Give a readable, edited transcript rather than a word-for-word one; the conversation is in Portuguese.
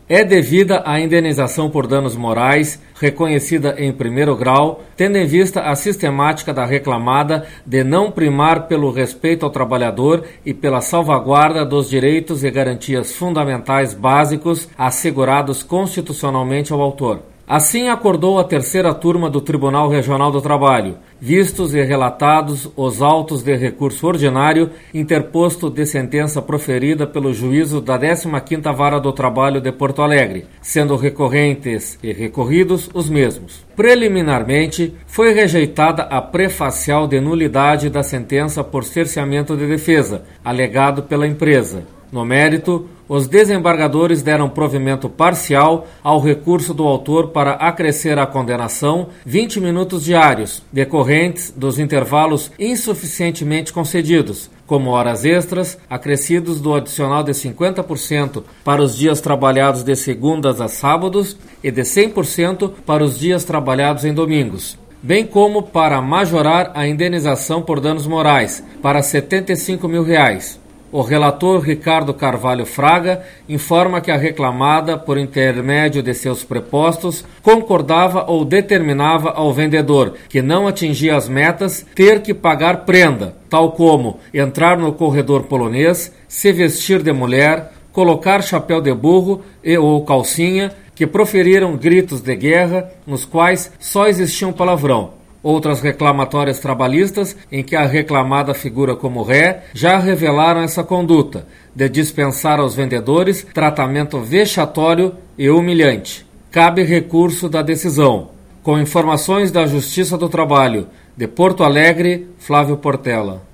é devida a indenização por danos morais, reconhecida em primeiro grau, tendo em vista a sistemática da reclamada de não primar pelo respeito ao trabalhador e pela salvaguarda dos direitos e garantias fundamentais básicos assegurados constitucionalmente ao autor. Assim acordou a terceira turma do Tribunal Regional do Trabalho, vistos e relatados os autos de recurso ordinário interposto de sentença proferida pelo juízo da 15ª Vara do Trabalho de Porto Alegre, sendo recorrentes e recorridos os mesmos. Preliminarmente, foi rejeitada a prefacial de nulidade da sentença por cerceamento de defesa, alegado pela empresa. No mérito, os desembargadores deram provimento parcial ao recurso do autor para acrescer à condenação 20 minutos diários, decorrentes dos intervalos insuficientemente concedidos, como horas extras, acrescidos do adicional de 50% para os dias trabalhados de segundas a sábados e de 100% para os dias trabalhados em domingos, bem como para majorar a indenização por danos morais para R$ 75 mil. O relator Ricardo Carvalho Fraga informa que a reclamada, por intermédio de seus prepostos, concordava ou determinava ao vendedor que não atingia as metas ter que pagar prenda, tal como entrar no corredor polonês, se vestir de mulher, colocar chapéu de burro e ou calcinha, que proferiram gritos de guerra, nos quais só existia um palavrão. Outras reclamatórias trabalhistas, em que a reclamada figura como ré, já revelaram essa conduta, de dispensar aos vendedores tratamento vexatório e humilhante. Cabe recurso da decisão. Com informações da Justiça do Trabalho, de Porto Alegre, Flávio Portela.